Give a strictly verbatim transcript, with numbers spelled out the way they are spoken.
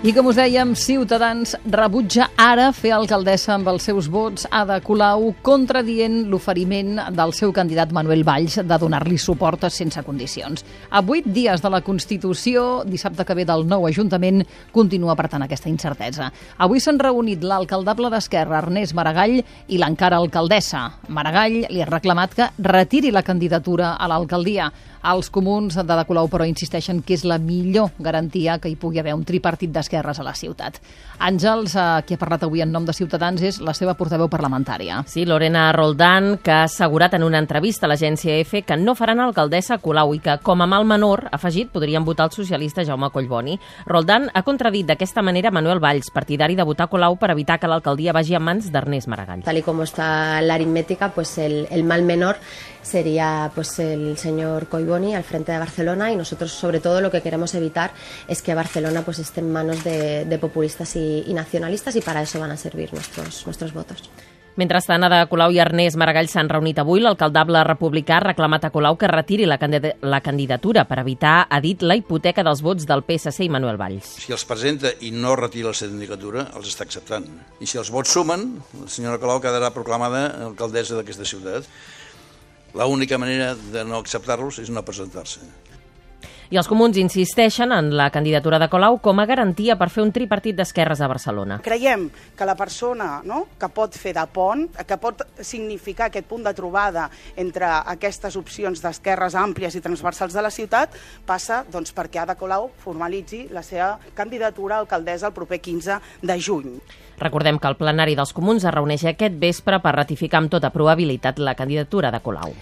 I com us dèiem, Ciutadans rebutja ara fer alcaldessa amb els seus vots Ada Colau, contradient l'oferiment del seu candidat Manuel Valls de donar-li suport sense condicions. A vuit dies de la Constitució, dissabte que ve del nou Ajuntament, continua, per tant, aquesta incertesa. Avui s'han reunit l'alcaldable d'Esquerra, Ernest Maragall, i l'encara alcaldessa. Maragall li ha reclamat que retiri la candidatura a l'alcaldia. Els comuns d'Ada Colau, però, insisteixen que és la millor garantia que hi pugui haver un tripartit d'esquerres a la ciutat. Àngels, eh, qui ha parlat avui en nom de Ciutadans, és la seva portaveu parlamentària. Sí, Lorena Roldán, que ha assegurat en una entrevista a l'agència E F que no faran alcaldessa Colau i que, com a mal menor, ha afegit, podrien votar el socialista Jaume Collboni. Roldán ha contradit d'aquesta manera Manuel Valls, partidari de votar Colau per evitar que l'alcaldia vagi a mans d'Ernest Maragall. Tal y como está la aritmética, pues el, el mal menor sería pues el señor Collboni al frente de Barcelona, y nosotros sobre todo lo que queremos evitar es que Barcelona pues esté en manos de, de populistas y, y nacionalistas, y para eso van a servir nuestros, nuestros votos. Mentrestant, Ada Colau i Ernest Maragall s'han reunit avui. L'alcaldable republicà ha reclamat a Colau que retiri la, candid la candidatura per evitar, ha dit, la hipoteca dels vots del P S C i Manuel Valls. Si els presenta i no retira la sindicatura, els està acceptant. I si els vots sumen, la senyora Colau quedarà proclamada alcaldessa d'aquesta ciutat. L'única manera de no acceptar-los és no presentar-se. I els comuns insisteixen en la candidatura de Colau com a garantia per fer un tripartit d'esquerres a Barcelona. Creiem que la persona, no?, que pot fer de pont, que pot significar aquest punt de trobada entre aquestes opcions d'esquerres àmplies i transversals de la ciutat, passa doncs, perquè Ada Colau formalitzi la seva candidatura a alcaldessa el proper quinze de juny. Recordem que el plenari dels comuns es reuneix aquest vespre per ratificar amb tota probabilitat la candidatura de Colau.